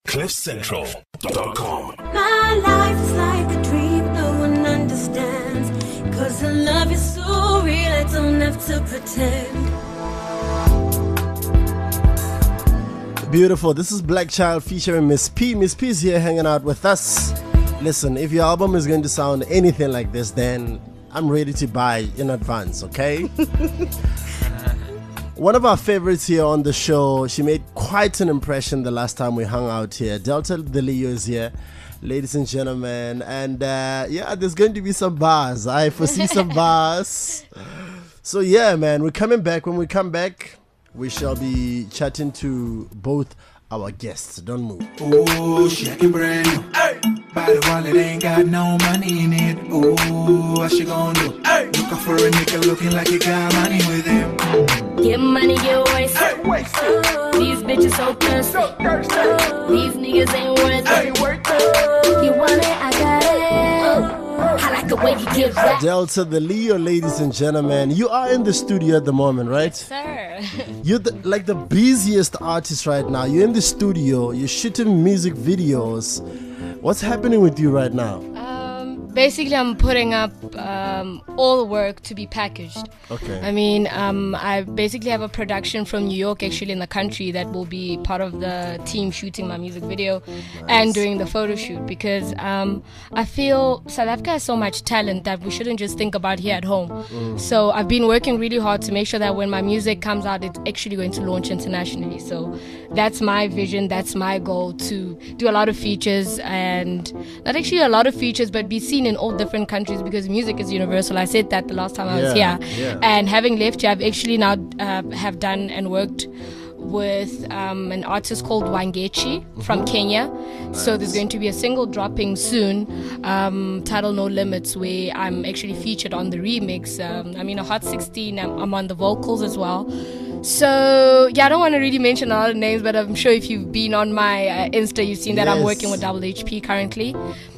CliffCentral.com. My life is like a dream no one understands. Cause the love is so real I don't have to pretend. Beautiful. This is Black Child featuring Miss P. Miss P is here hanging out with us. Listen, if your album is going to sound anything like this, then I'm ready to buy in advance, okay? One of our favorites here on the show, she made quite an impression the last time we hung out here. Delta the Leo is here, ladies and gentlemen. And yeah, there's going to be some bars. I foresee some bars. So yeah, man, we're coming back. When we come back, we shall be chatting to both our guests. Don't move. Ooh, she acting brand new. Hey. By the wallet ain't got no money in it. Ooh, what she gon' do? Hey. Looking for a nigga looking like he got money with him. Get money, get wasted. Hey, wasted. These bitches so thirsty. These niggas ain't worth it. You want it, I got it. I like the way you give that. Delta the Leo, ladies and gentlemen. You are in the studio at the moment, right? Sir. You're like the busiest artist right now. You're in the studio. You're shooting music videos. What's happening with you right now? Basically, I'm putting up all the work to be packaged. Okay. I mean, I basically have a production from New York, actually in the country, that will be part of the team shooting my music video and doing the photo shoot, because I feel South Africa has so much talent that we shouldn't just think about here at home. So I've been working really hard to make sure that when my music comes out, it's actually going to launch internationally. So that's my vision, that's my goal, to do a lot of features, and not actually a lot of features, but be seen in all different countries, because music is universal. I said that the last time I was here. Yeah. And having left here, I've actually now have done and worked with an artist called Wangechi from Kenya. Nice. So there's going to be a single dropping soon, titled No Limits, where I'm actually featured on the remix. I mean, a Hot 16, I'm on the vocals as well. So yeah, I don't want to really mention a lot of names, but I'm sure if you've been on my Insta, you've seen that I'm working with Double HP currently.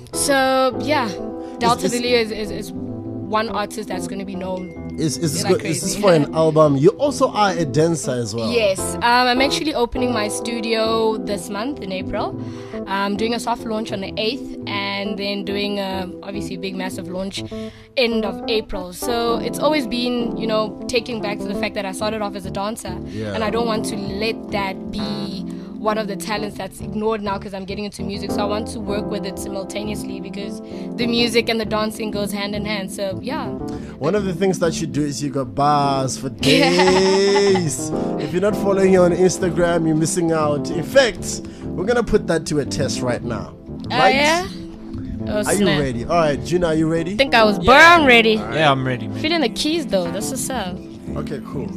So yeah, Delta the Leo is one artist that's going to be known. Is this for an album? You also are a dancer as well. Yes, I'm actually opening my studio this month in April. I'm doing a soft launch on the 8th, and then doing obviously a big massive launch end of April. So it's always been, taking back to the fact that I started off as a dancer, and I don't want to let that be one of the talents that's ignored now, because I'm getting into music. So I want to work with it simultaneously, because the music and the dancing goes hand in hand. So yeah. One of the things that you do is you got bars for days. If you're not following her on Instagram, you're missing out. In fact, we're gonna put that to a test right now. Right? Yeah? Oh, are you ready? All right, Gina, are you ready? I think I was born ready. Right. Yeah, I'm ready, man. Feeling the keys though. That's what's up. Okay, cool.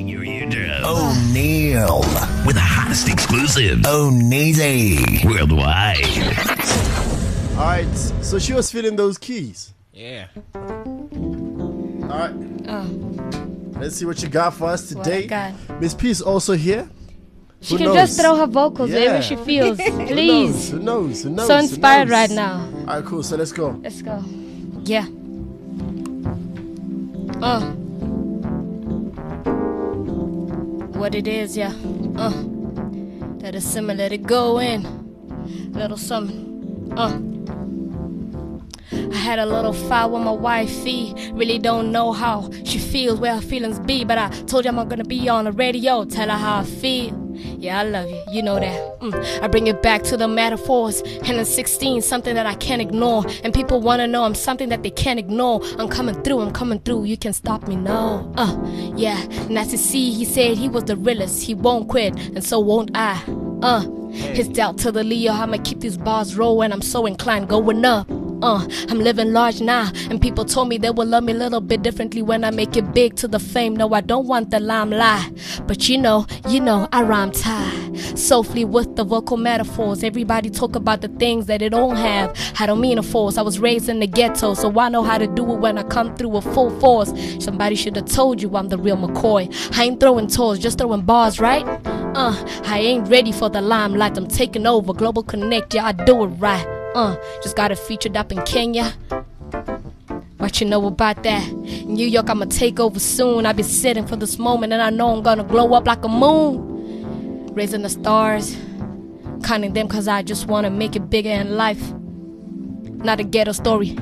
O'Neal with the hottest exclusive. O'Neasy worldwide. All right, so she was feeling those keys. Yeah. All right. Let's see what you got for us today. Miss P is also here. She can just throw her vocals wherever she feels. Please. Who knows? So inspired right now. All right, cool. So let's go. Let's go. Yeah. What it is, yeah. That is similar to go in. Little something. I had a little fight with my wifey. Really don't know how she feels, where her feelings be. But I told you I'm not gonna be on the radio. Tell her how I feel. Yeah, I love you, you know that. I bring it back to the metaphors. And in 16, something that I can't ignore. And people wanna know I'm something that they can't ignore. I'm coming through, you can stop me, no. Yeah, and as you see, he said he was the realest. He won't quit, and so won't I. His Delta the Leo, I'ma keep these bars rolling. I'm so inclined, going up. I'm living large now, and people told me they will love me a little bit differently when I make it big to the fame. No, I don't want the limelight, but you know, I rhyme tight, softly with the vocal metaphors. Everybody talk about the things that they don't have. I don't mean to force. I was raised in the ghetto, so I know how to do it when I come through with full force. Somebody should have told you I'm the real McCoy. I ain't throwing toys, just throwing bars, right? I ain't ready for the limelight. I'm taking over, Global Connect, yeah, I do it right. Just got it featured up in Kenya. What you know about that? In New York, I'ma take over soon. I've been sitting for this moment, and I know I'm gonna glow up like a moon. Raising the stars, counting them cause I just wanna make it bigger in life. Not a ghetto story.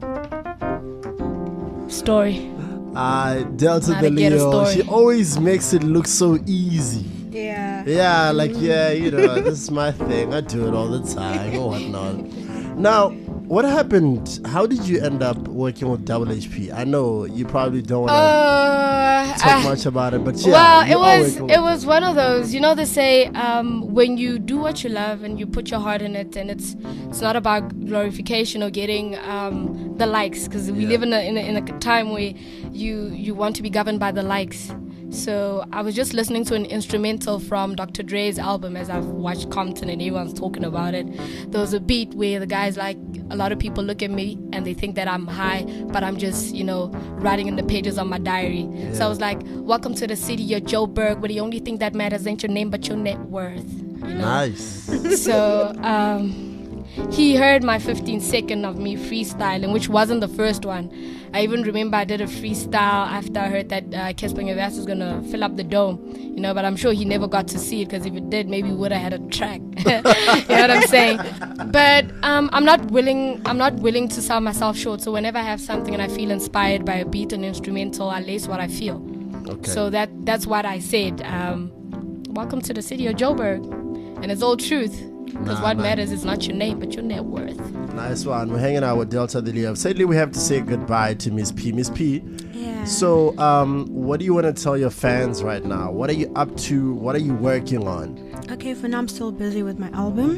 Delta Not the a ghetto Leo, story. she always makes it look so easy. Yeah. Yeah, like, this is my thing. I do it all the time or whatnot. Now, what happened? How did you end up working with Double HP? I know you probably don't want to talk much about it, but yeah. Well, you are working with it was one of those. You know, they say when you do what you love and you put your heart in it, and it's not about glorification or getting the likes, because we live in a time where you want to be governed by the likes. So I was just listening to an instrumental from Dr. Dre's album as I've watched Compton and everyone's talking about it. There was a beat where the guy's like, a lot of people look at me and they think that I'm high, but I'm just, writing in the pages of my diary. Yeah. So I was like, welcome to the city, you're Joburg, where the only thing that matters ain't your name but your net worth. Nice. So he heard my 15-second of me freestyling, which wasn't the first one. I even remember I did a freestyle after I heard that Kesper Nyavas was going to fill up the dome, but I'm sure he never got to see it, because if it did, maybe we would have had a track. You know what I'm saying? But I'm not willing to sell myself short. So whenever I have something and I feel inspired by a beat and instrumental, I lace what I feel. Okay. So that's what I said. Welcome to the city of Joburg. And it's all truth. Because what matters is not your name, but your net worth. Nice one. We're hanging out with Delta the Leo. Sadly, we have to say goodbye to Miss P. Miss P. Yeah. So, what do you want to tell your fans right now? What are you up to? What are you working on? Okay, for now I'm still busy with my album.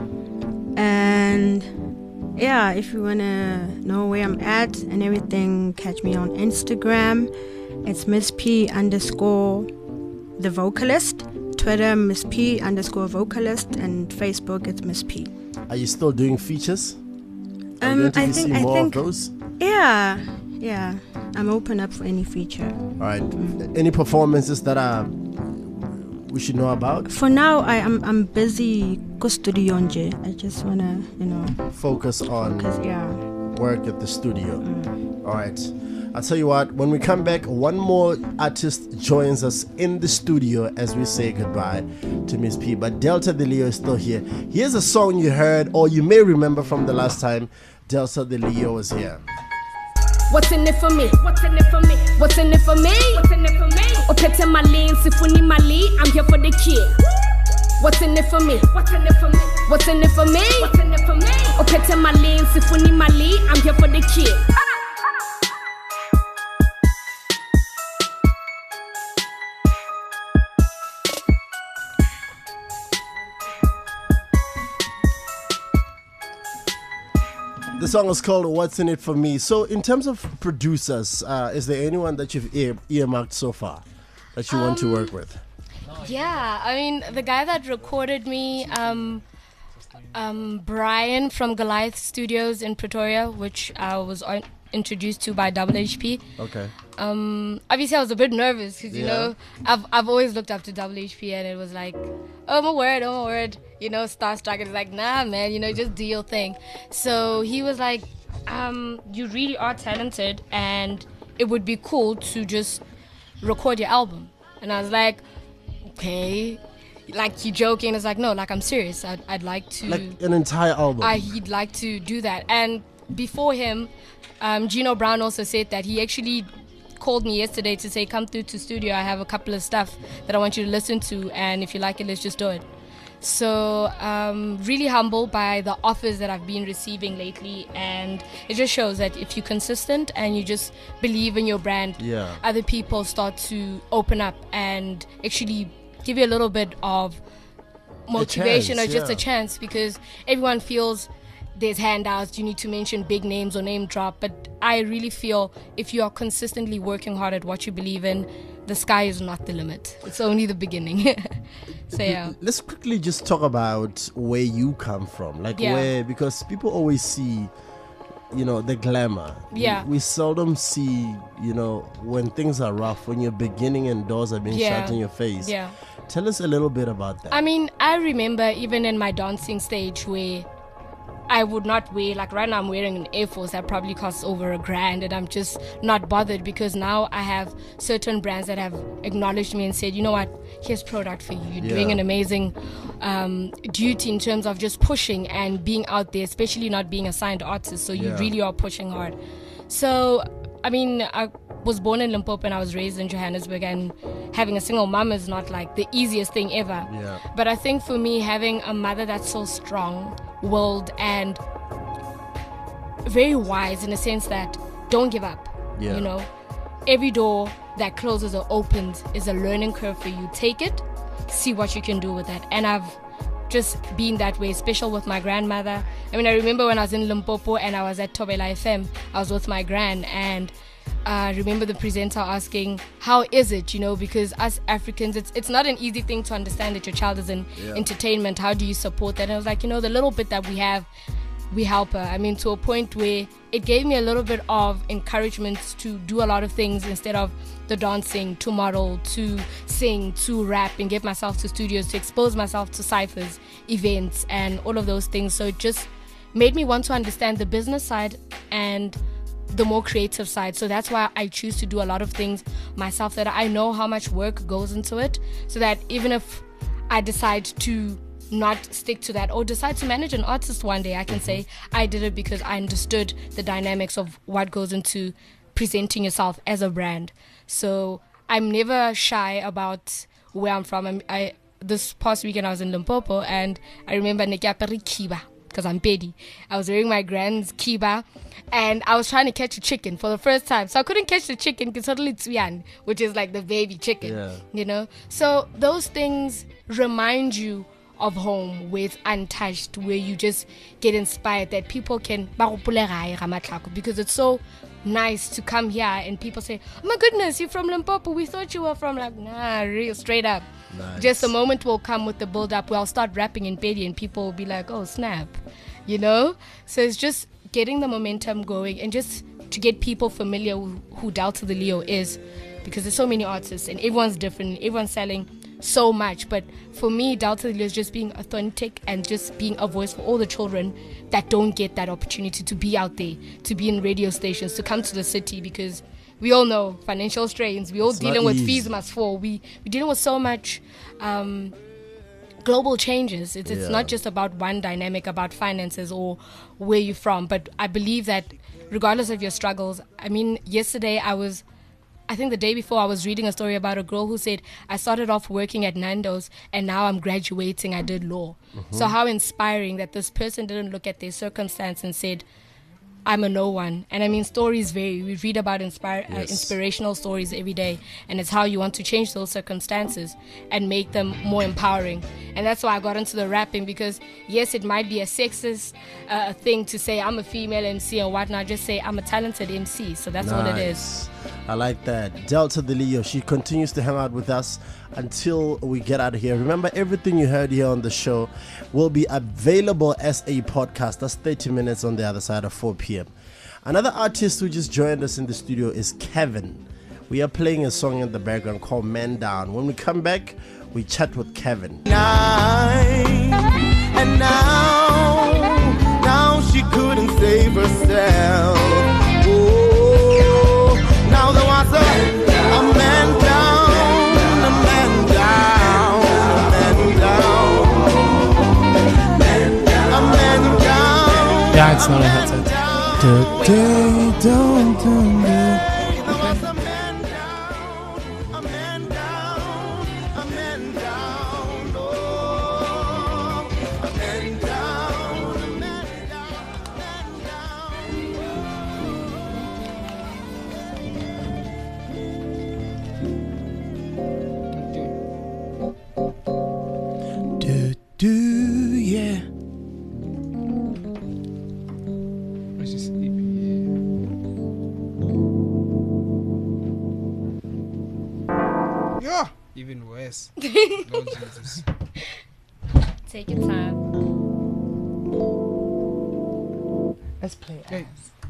And yeah, if you want to know where I'm at and everything, catch me on Instagram. It's Miss P _ the vocalist. Twitter, Miss P _ vocalist, and Facebook, it's Miss P. Are you still doing features? Are we going to see more of those? Yeah. I'm open up for any feature. All right. Any performances that we should know about? For now, I'm busy studio nje. I just wanna, focus on work at the studio. All right. I'll tell you what, when we come back, one more artist joins us in the studio as we say goodbye to Miss P. But Delta the Leo is still here. Here's a song you heard, or you may remember from the last time Delta the Leo was here. What's in it for me? What's in it for me? What's in it for me? What's in it for me? Opete Mali, Sifuni Mali, I'm here for the kid. What's in it for me? What's in it for me? What's in it for me? What's in it for me? Opete Mali, Sifuni Mali, I'm here for the kid. The song is called What's In It For Me. So in terms of producers, is there anyone that you've earmarked so far that you want to work with? Yeah, I mean, the guy that recorded me, Brian from Goliath Studios in Pretoria, which I was introduced to by Double HP. Okay. Obviously I was a bit nervous because I've always looked up to Double HP, and it was like, oh my word, starstruck. It's like, nah man, just do your thing. So he was like, you really are talented and it would be cool to just record your album. And I was like, okay, like you joking. It's like, no, like I'm serious. I'd like to, like an entire album. He'd like to do that. And before him, Gino Brown also said that he actually called me yesterday to say, come through to studio, I have a couple of stuff that I want you to listen to, and if you like it, let's just do it. So really humbled by the offers that I've been receiving lately, and it just shows that if you're consistent and you just believe in your brand, other people start to open up and actually give you a little bit of motivation, or just a chance, because everyone feels there's handouts, you need to mention big names or name drop, but I really feel if you are consistently working hard at what you believe in, the sky is not the limit. It's only the beginning. So yeah. Let's quickly just talk about where you come from, where, because people always see, the glamour. Yeah. We seldom see, when things are rough, when you're beginning and doors are being shut in your face. Yeah. Tell us a little bit about that. I mean, I remember even in my dancing stage where I would not wear, like right now I'm wearing an Air Force that probably costs over $1,000, and I'm just not bothered because now I have certain brands that have acknowledged me and said, you know what, here's product for you. You're doing an amazing duty in terms of just pushing and being out there, especially not being a signed artist, so you really are pushing hard. So, I mean, I was born in Limpopo and I was raised in Johannesburg, and having a single mom is not like the easiest thing ever. But I think for me, having a mother that's so strong-willed and very wise in the sense that don't give up. You know, every door that closes or opens is a learning curve for you. Take it, see what you can do with it. And I've just been that way, special with my grandmother. I mean, I remember when I was in Limpopo and I was at Thobela FM, I was with my gran, and I remember the presenter asking, how is it, you know, because us Africans, it's not an easy thing to understand that your child is in entertainment. How do you support that? And I was like, you know, the little bit that we have, we help her. I mean, to a point where it gave me a little bit of encouragement to do a lot of things instead of the dancing, to model, to sing, to rap, and get myself to studios, to expose myself to ciphers, events, and all of those things. So it just made me want to understand the business side and the more creative side. So that's why I choose to do a lot of things myself, that I know how much work goes into it, so that even if I decide to not stick to that or decide to manage an artist one day, I can say I did it because I understood the dynamics of what goes into presenting yourself as a brand. So I'm never shy about where I'm from. This past weekend I was in Limpopo, and I remember Nekyaperi Kiba, because I'm Pedi. I was wearing my grand's kiba, and I was trying to catch a chicken for the first time. So I couldn't catch the chicken because suddenly Tsuyan, which is like the baby chicken, you know. So those things remind you of home, where it's untouched, where you just get inspired, that people can, because it's so nice to come here and people say, oh my goodness, you're from Limpopo, we thought you were from, like, nah, real straight up. Just a moment will come with the build up where I'll start rapping in Pedi and people will be like, oh snap, you know. So it's just getting the momentum going and just to get people familiar who Delta the Leo is, because there's so many artists and everyone's different, everyone's selling so much. But for me, Delta the Leo is just being authentic and just being a voice for all the children that don't get that opportunity to be out there, to be in radio stations, to come to the city, because we all know financial strains, we all dealing with fees must fall, we're dealing with so much global changes. It's not just about one dynamic about finances or where you're from. But I believe that regardless of your struggles, I mean, yesterday I think the day before I was reading a story about a girl who said, I started off working at Nando's and now I'm graduating, I did law. So how inspiring that this person didn't look at their circumstance and said, I'm a no one. And I mean, stories vary. We read about inspirational stories every day, and it's how you want to change those circumstances and make them more empowering. And that's why I got into the rapping, because yes, it might be a sexist thing to say I'm a female MC or whatnot. Just say I'm a talented MC. So that's all it is. I like that. Delta the Leo, she continues to hang out with us until we get out of here. Remember, everything you heard here on the show will be available as a podcast. That's 30 minutes on the other side of 4 p.m. Another artist who just joined us in the studio is Kevin. We are playing a song in the background called Man Down. When we come back, we chat with Kevin. And now she couldn't save herself. Oh, now there was a man down, a man down, a man down, a man down. Yeah, it's not a headset. Yeah. Let's just sleep. Yeah. Even worse. Lord Jesus. Take your time. Let's play Hey.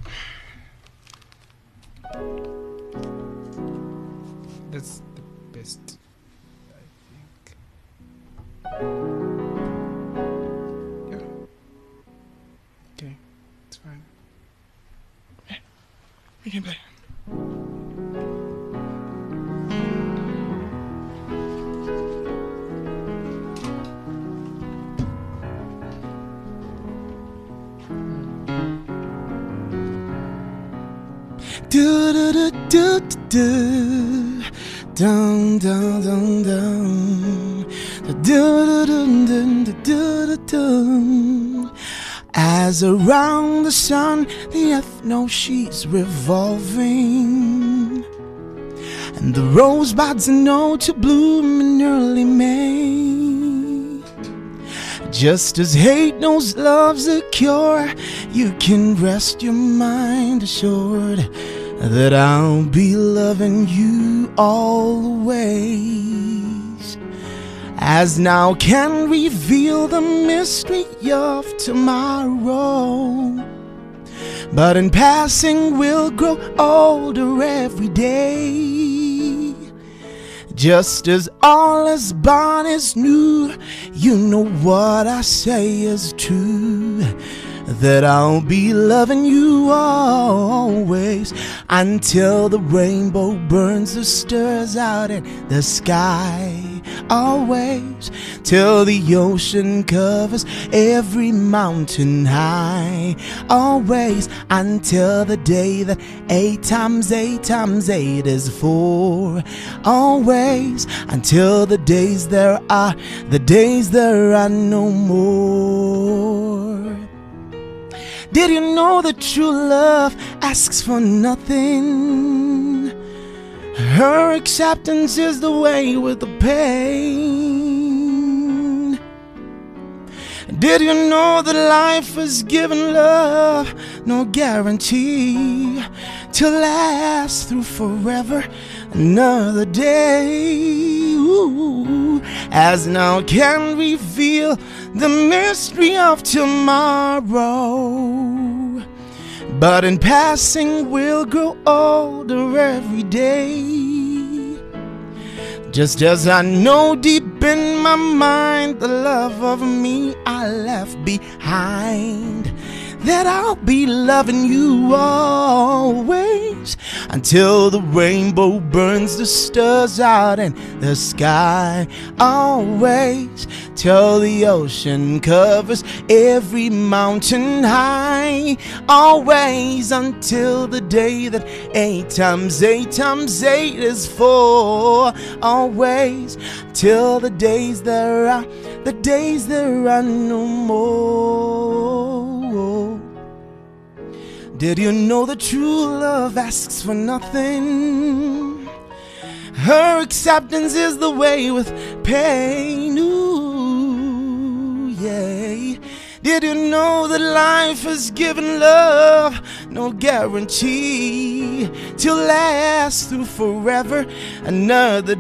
That's the best, I think. Yeah. fine. Okay. We can play. Do do do do do dum dum dum dum do do do do do do. As around the sun, the earth knows she's revolving, and the rosebuds know to bloom in early May. Just as hate knows love's a cure, you can rest your mind assured that I'll be loving you always. As now can reveal the mystery of tomorrow, but in passing we'll grow older every day. Just as all is born is new, you know what I say is true, that I'll be loving you always, until the rainbow burns the stars out in the sky. Always, till the ocean covers every mountain high. Always, until the day that 8 times 8 times 8 is 4. Always, until the days there are no more. Did you know that true love asks for nothing? Her acceptance is the way with the pain. Did you know that life has given love no guarantee to last through forever another day? Ooh, as now can reveal the mystery of tomorrow, but in passing we'll grow older every day. Just as I know deep in my mind the love of me I left behind, that I'll be loving you always, until the rainbow burns the stars out in the sky. Always, till the ocean covers every mountain high. Always, until the day that 8 times 8 times 8 is 4. Always, till the days there are no more. Did you know that true love asks for nothing? Her acceptance is the way with pain. Ooh, yeah. Did you know that life has given love no guarantee to last through forever another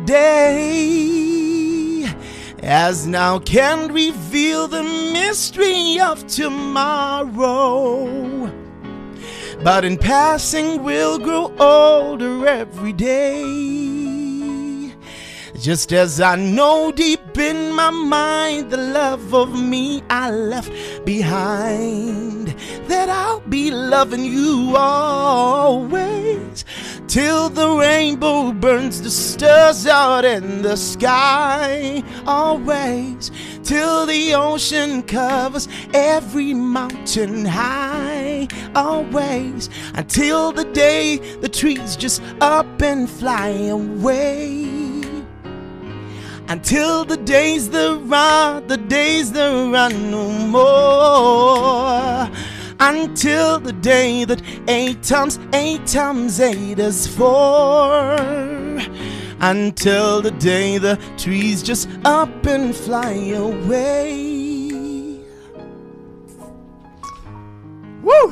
day? As now can reveal the mystery of tomorrow, but in passing we'll grow older every day. Just as I know deep in my mind the love of me I left behind, that I'll be loving you always, till the rainbow burns the stars out in the sky. Always, till the ocean covers every mountain high. Always, until the day the trees just up and fly away. Until the days there are no more. Until the day that 8 times 8 times 8 is 4. Until the day the trees just up and fly away. Woo!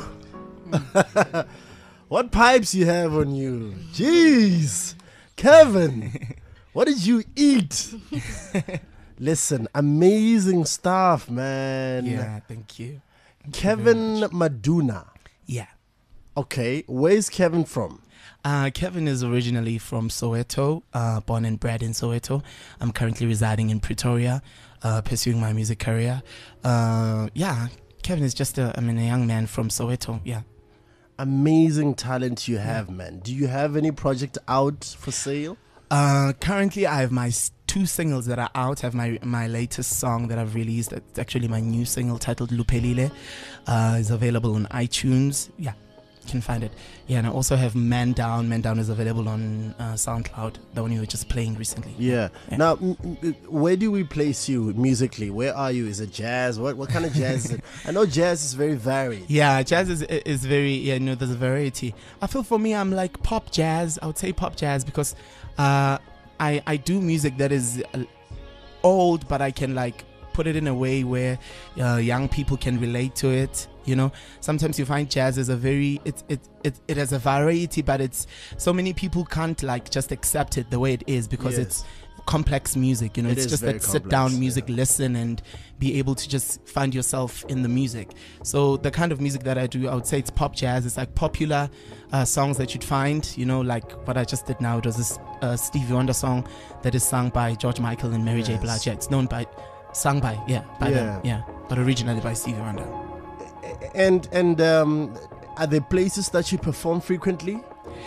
What pipes you have on you? Jeez. Kevin, what did you eat? Listen, amazing stuff, man. Yeah, thank you. Kevin Maduna. Yeah. Okay, where's Kevin from? Kevin is originally from Soweto, born and bred in Soweto. I'm currently residing in Pretoria, pursuing my music career. Kevin is just a young man from Soweto. Yeah. Amazing talent you have, man. Do you have any project out for sale? Currently, I have my 2 singles that are out. I have my latest song that I've released. It's actually my new single titled Lupelile. Is available on iTunes. Yeah, you can find it. Yeah, and I also have Man Down. Man Down is available on SoundCloud, the one you were just playing recently. Yeah. Now, where do we place you musically? Where are you? Is it jazz? What kind of jazz is it? I know jazz is very varied. Yeah, jazz is very, there's a variety. I feel for me, I'm like pop jazz. I would say pop jazz because I do music that is old, but I can like put it in a way where young people can relate to it. Sometimes you find jazz is a very it has a variety, but it's so many people can't like just accept it the way it is because it's complex music. It's just that sit down music, listen and be able to just find yourself in the music. So the kind of music that I do, I would say it's pop jazz. It's like popular songs that you'd find, like what I just did now. It was this Stevie Wonder song that is sung by George Michael and Mary J. Blige. Yeah, it's sung by them, but originally by Stevie Wonder. And are there places that you perform frequently?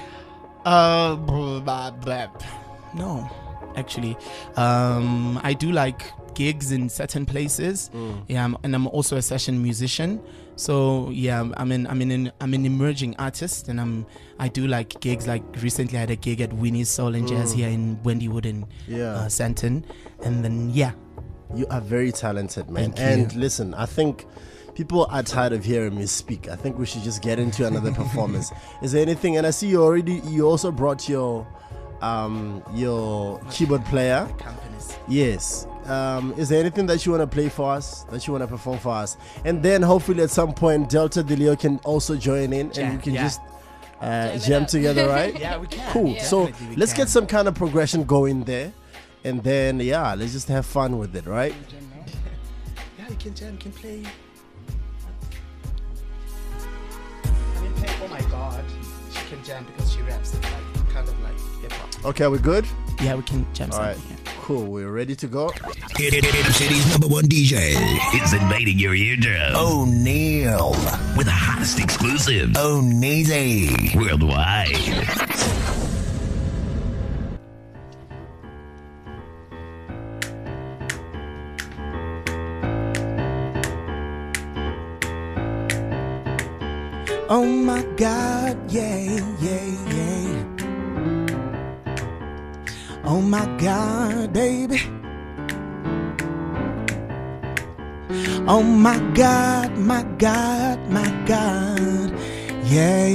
No, actually. I do like gigs in certain places. Yeah, and I'm also a session musician. So yeah, I'm an emerging artist, and I do like gigs. Like recently, I had a gig at Winnie's Soul and Jazz here in Wendywood in Sandton, and then you are very talented, man. Thank you. Listen, I think people are tired of hearing me speak. I think we should just get into another performance. Is there anything? And I see you also brought your keyboard player. Yes. Is there anything that you want to play for us, that you want to perform for us? And then hopefully at some point Delta Delio can also join in and we can just jam together, right? Yeah, we can. Cool. Yeah. So let's get some kind of progression going there. And then, let's just have fun with it, right? Yeah, you can jam, you can play. Oh my God, she can jam because she raps it like kind of like hip hop. Okay, we're good? Yeah, we can jam something. All right, cool. We're ready to go. City's #1 DJ is invading your eardrum. O'Neil with the hottest exclusive. O'Neezy worldwide. Oh my God, yeah. Oh my God, baby. Oh my God, my God, my God. Yeah.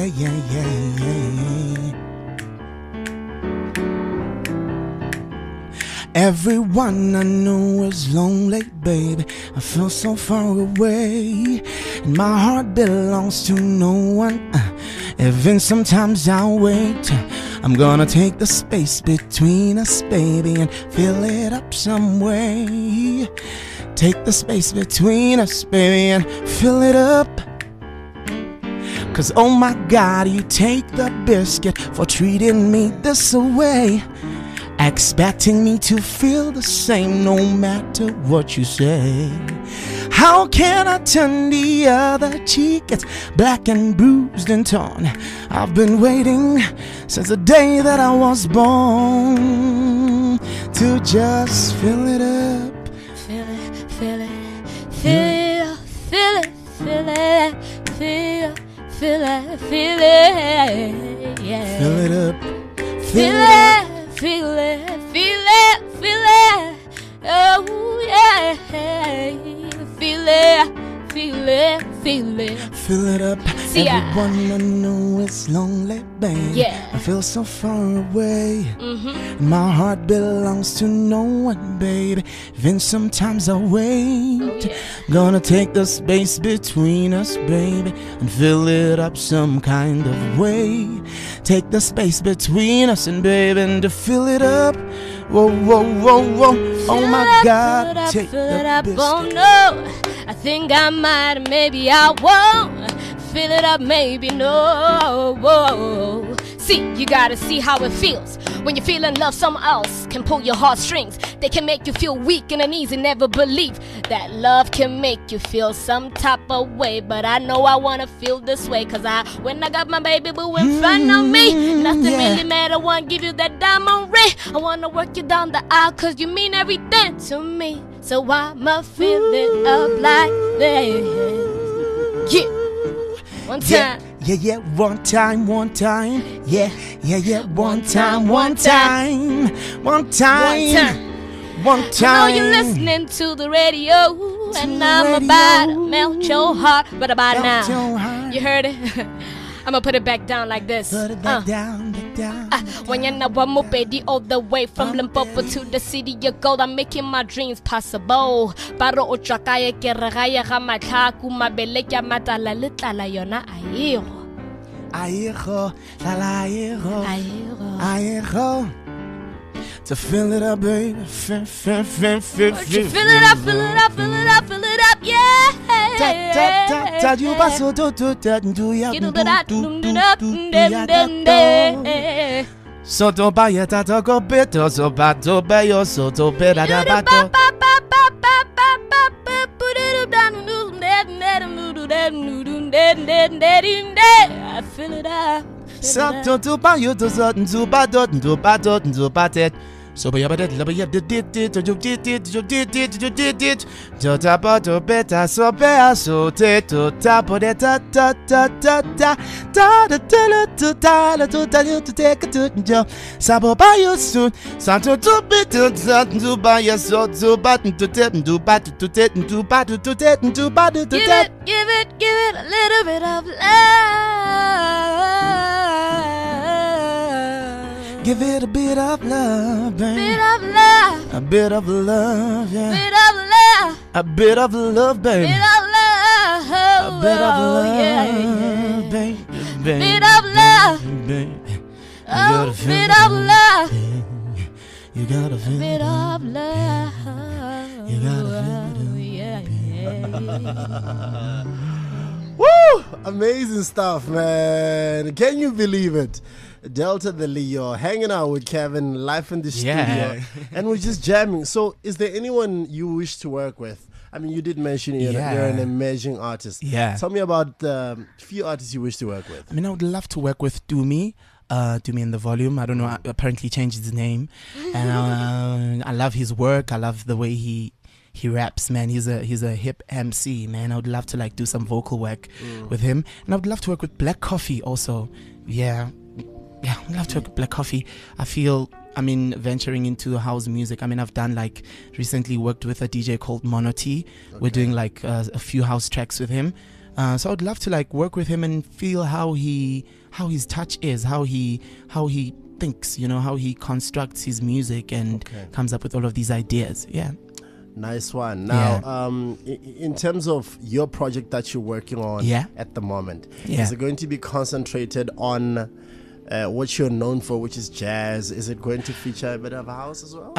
Everyone I know is lonely, baby. I feel so far away, and my heart belongs to no one. Even sometimes I wait. I'm gonna take the space between us, baby, and fill it up some way. Take the space between us, baby, and fill it up. 'Cause oh my God, you take the biscuit for treating me this way, expecting me to feel the same no matter what you say. How can I turn the other cheek? It's black and bruised and torn. I've been waiting since the day that I was born to just fill it up. Feel it, feel it, feel it, feel it, feel it, feel it, feel it, feel it, yeah. Fill it up. Feel it, feel it, feel it, feel it, oh yeah. Feel it, feel it, feel it. Fill it up. See ya. Everyone I know is lonely, babe. Yeah. I feel so far away. My heart belongs to no one, baby. Even sometimes I wait. Oh, yeah. Gonna take the space between us, baby, and fill it up some kind of way. Take the space between us and baby, and to fill it up. Whoa. Oh my God, take the biscuit. Oh no, I think I might, maybe I won't. Fill it up, maybe no. Whoa. See, you gotta see how it feels when you're feeling love. Someone else can pull your heartstrings. They can make you feel weak and uneasy, never believe that love can make you feel some type of way. But I know I wanna feel this way, cause when I got my baby boo in front of me, nothing really matter, I wanna give you that diamond ring. I wanna work you down the aisle, cause you mean everything to me. So I'ma fill it up like this. Yeah. One time. Yeah, one time. Yeah, one time. I know you're listening to the radio, and I'm about to melt your heart. But about now, you heard it? I'ma put it back down like this. Put it back down. When you're now I'm Mopedi all the way from Limpopo to the city of gold. I'm making my dreams possible. Paro o chakaya ke regaya ga matlaku mabele ke matala le tlala yona aero. To fill it up, baby. Fill it up, yeah. You paso to ya. Soto baya tato beto so bato bayo soto beda da bato. I fill it up. Soto to bayo to soto to bato to bato to batet. So be about it, to tapo beta so bea so te to tapo de ta to take to jo sabo by your soon santo to bit to buy your so to button to take to bat to take to bat to take to bat to take. Give it a little bit of love. Give it a bit of love, babe. Bit of love. A bit of love, yeah. Bit of love. A bit of love, babe. Bit of love. A bit of love, yeah. babe. Bit of love. Babe. Oh, bit of love. You gotta feel bit of love. You gotta feel yeah. Woo! Amazing stuff, man. Can you believe it? Delta the Leo hanging out with Kevin live in the studio, and we're just jamming. So, is there anyone you wish to work with? I mean, you did mention you're an emerging artist. Yeah. Tell me about the few artists you wish to work with. I mean, I would love to work with Dumi. Dumi in the Volume. I don't know. Apparently changed his name, and I love his work. I love the way he raps, man. He's a hip MC, man. I would love to do some vocal work with him, and I would love to work with Black Coffee also. Yeah, I'd love to work with Black Coffee. I feel, venturing into house music. I've done recently worked with a DJ called Mono T. Okay. We're doing a few house tracks with him. So I'd love to work with him and feel how his touch is, how he thinks, how he constructs his music and comes up with all of these ideas. Yeah. Nice one. Now, in terms of your project that you're working on at the moment, is it going to be concentrated on what you're known for, which is jazz? Is it going to feature a bit of house as well?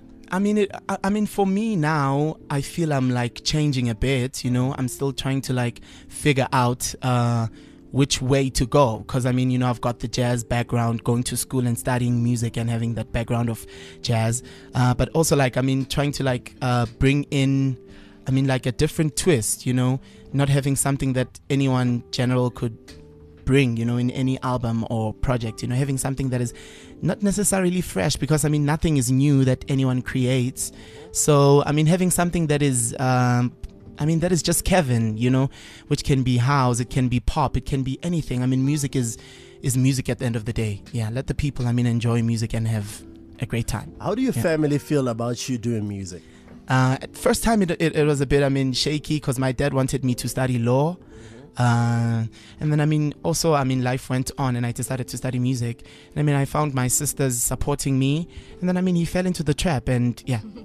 For me now, I feel I'm changing a bit. I'm still trying to figure out which way to go, because I've got the jazz background, going to school and studying music and having that background of jazz, but also trying to bring in a different twist, not having something that anyone general could bring, in any album or project, having something that is not necessarily fresh, because nothing is new that anyone creates. So having something that is that is just Kevin, which can be house, it can be pop, it can be anything. Music is music at the end of the day. Yeah, let the people enjoy music and have a great time. How do your family feel about you doing music? At first time it was a bit shaky, because my dad wanted me to study law. And then also life went on and I decided to study music, and I found my sisters supporting me, and then he fell into the trap, and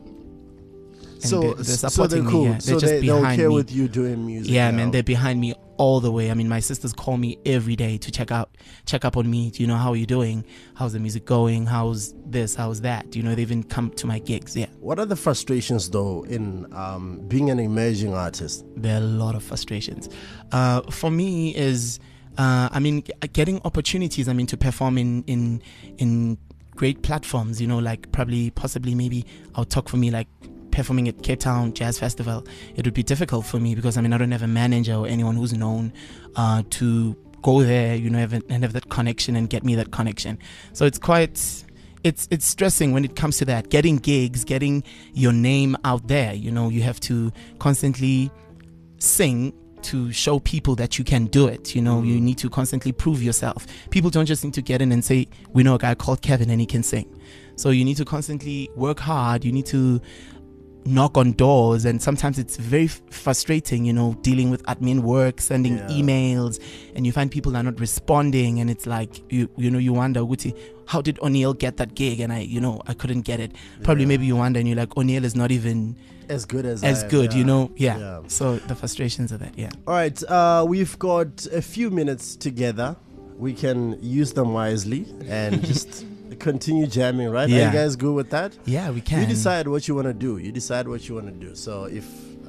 so they're supporting they're cool. me. Yeah. So they're okay with you doing music. Yeah, now. man, they're behind me all the way. My sisters call me every day to check up on me. How are you doing? How's the music going? How's this? How's that? They even come to my gigs. Yeah. What are the frustrations though in being an emerging artist? There are a lot of frustrations. For me is getting opportunities. To perform in great platforms, you know, like possibly maybe I'll talk for me, like performing at Cape Town Jazz Festival. It would be difficult for me because I don't have a manager or anyone who's known to go there, you know, and have that connection and get me that connection. So it's quite, it's stressing when it comes to that, getting gigs, getting your name out there. You know, you have to constantly sing to show people that you can do it. You know, you need to constantly prove yourself. People don't just need to get in and say, we know a guy called Kevin and he can sing. So you need to constantly work hard. You need to knock on doors, and sometimes it's very frustrating, you know, dealing with admin work, sending emails, and you find people are not responding, and it's like you wonder, Guti, how did O'Neal get that gig and I couldn't get it. Probably maybe you wonder and you're like, O'Neal is not even as good you know. So the frustrations of that. All right, we've got a few minutes together. We can use them wisely and just continue jamming, right? Are you guys good with that? Yeah, we can. You decide what you want to do. So if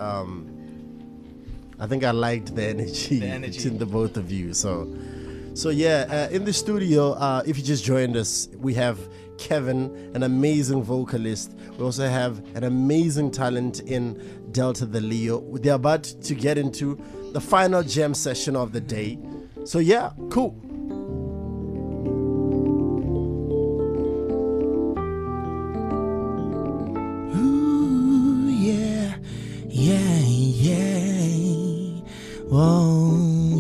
I think I liked the energy between the both of you. So in the studio, if you just joined us, we have Kevin, an amazing vocalist. We also have an amazing talent in Delta the Leo. They're about to get into the final jam session of the day. So cool. Whoa,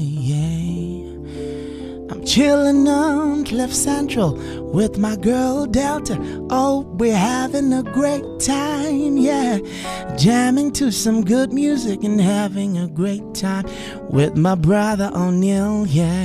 I'm chilling on Cliff Central with my girl Delta. Oh, we're having a great time, jamming to some good music and having a great time with my brother O'Neal,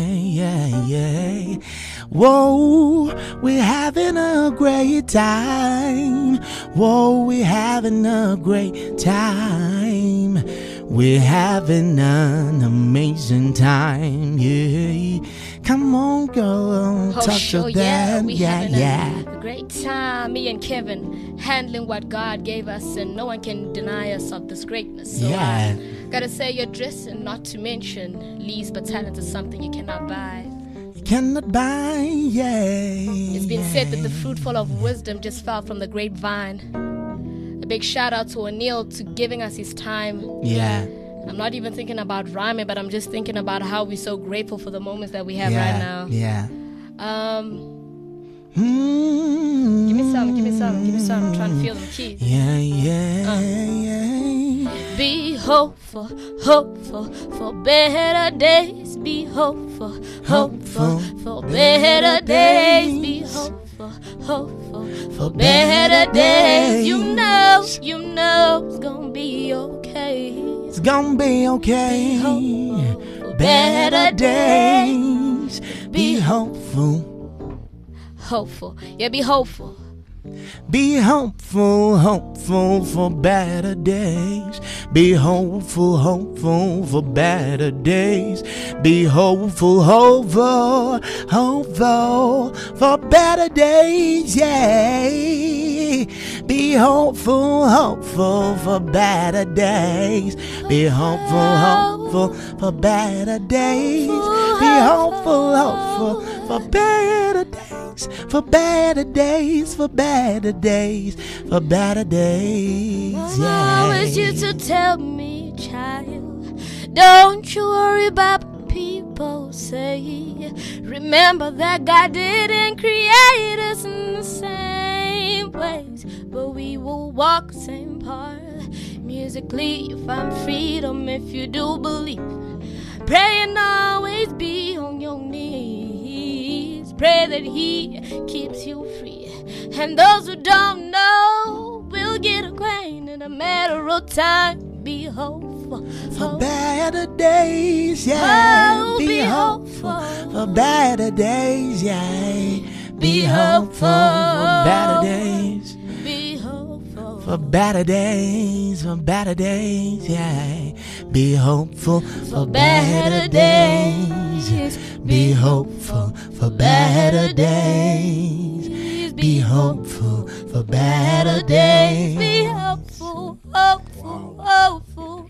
Whoa, we're having a great time. Whoa, we're having a great time. We're having an amazing time, Come on, girl, talk to them, we having a great time. Me and Kevin handling what God gave us, and no one can deny us of this greatness. So I gotta say, you're dressing, not to mention, Lee's, but talent is something you cannot buy. Cannot buy, It's been said that the fruit full of wisdom just fell from the grapevine. A big shout out to O'Neal to giving us his time. I'm not even thinking about rhyming, but I'm just thinking about how we're so grateful for the moments that we have right now. Give me some. I'm trying to feel them keys. Be hopeful for better days. Be hopeful for better days. Be hopeful for better days. You know it's gonna be okay. It's gonna be okay. Be hopeful for better days. Be hopeful. Be hopeful. Be hopeful for better days. Be hopeful for better days. Be hopeful for better days, Be hopeful for better days. Be hopeful for better days. Be hopeful for better days. For better days, for better days, for better days, I wish you to tell me, child, don't you worry about what people say. Remember that God didn't create us in the same ways, but we will walk the same path. Musically, you find freedom if you do believe. Pray and always be on your knees. Pray that He keeps you free. And those who don't know will get acquainted in a matter of time. Be hopeful for better days, Be hopeful for better days, Be hopeful for better days. Be hopeful for better days, for better days, Be hopeful for better days. Be hopeful for better days. Be hopeful for better days. Be hopeful,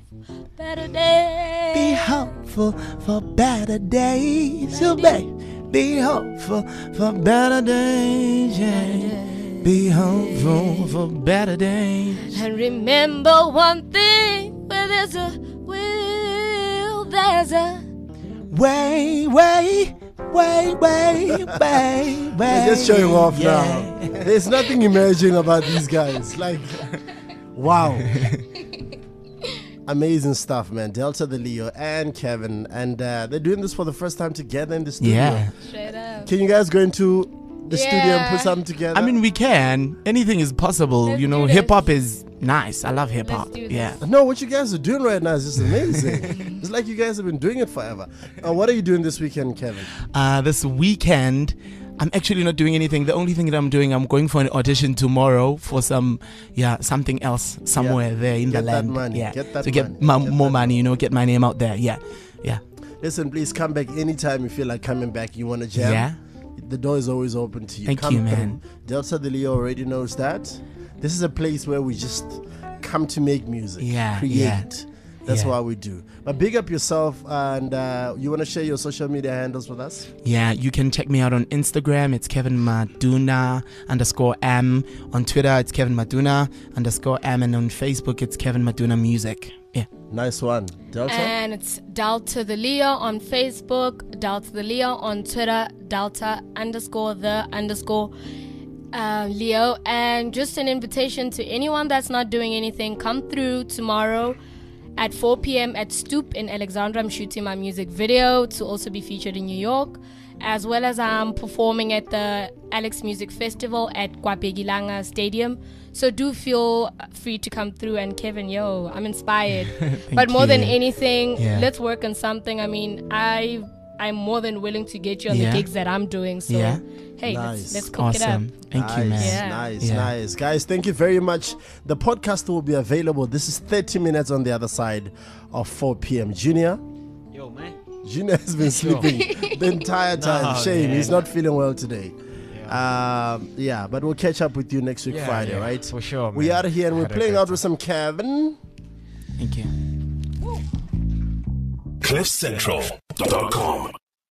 better days. Be hopeful for better days. So babe, Be hopeful for better days. Yeah. Be hopeful for better days. And remember one thing: where there's a will, there's a way. They're just showing off now. There's nothing emerging about these guys. Like, wow. Amazing stuff, man. Delta the Leo and Kevin. And they're doing this for the first time together in the studio. Yeah. straight up. Can you guys go into the studio and put something together? I mean, we can. Anything is possible. Let's you know, do this. hip hop is nice. I love hip hop. Let's do this. Yeah. no, what you guys are doing right now is just amazing. It's like you guys have been doing it forever. What are you doing this weekend, Kevin? This weekend, I'm actually not doing anything. The only thing that I'm doing, I'm going for an audition tomorrow for something else somewhere there in Get the that land. money. Yeah. Get that to get money. more money, you know, get my name out there. Yeah. Yeah. Listen, please come back anytime you feel like coming back. You want to jam? Yeah. The door is always open to you. Thank Come you, man. through. Delta the Leo already knows that. This is a place where we just come to make music, Yeah, create. yeah. That's Yeah. what we do. But big up yourself, and you want to share your social media handles with us? Yeah, you can check me out on Instagram. It's Kevin Maduna _M. On Twitter, it's Kevin Maduna _M. And on Facebook, it's Kevin Maduna Music. Yeah. Nice one. Delta? And it's Delta the Leo on Facebook, Delta the Leo on Twitter, Delta _the_ Leo. And just an invitation to anyone that's not doing anything, come through tomorrow at 4 p.m. at Stoop in Alexandra. I'm shooting my music video to also be featured in New York, as well as I'm performing at the Alex Music Festival at Kwapegilanga Stadium. So do feel free to come through. And Kevin, I'm inspired. But more than anything, Yeah. let's work on something. I mean, I'm more than willing to get you on Yeah. the gigs that I'm doing. So Yeah. hey, Nice. let's cook it up. Awesome. Thank you, man. Yeah. Nice, Yeah. nice. Guys, thank you very much. The podcast will be available. This is 30 minutes on the other side of 4 p.m. Junior? Yo, man. Junior has been sleeping the entire time. Shame, he's not feeling well today. But we'll catch up with you next week, Friday, right? For sure, man. We are here and we're Had a playing great out with some Kevin. Thank you. CliffCentral.com